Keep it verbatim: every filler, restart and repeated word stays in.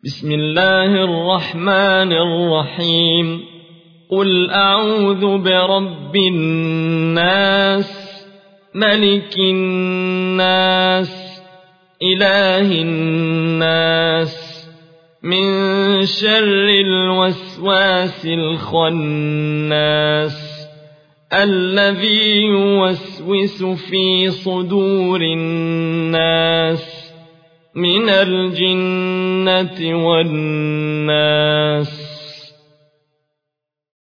بسم الله الرحمن الرحيم قل أعوذ برب الناس ملك الناس إله الناس من شر الوسواس الخناس الذي يوسوس في صدور الناس من الجنة والناس.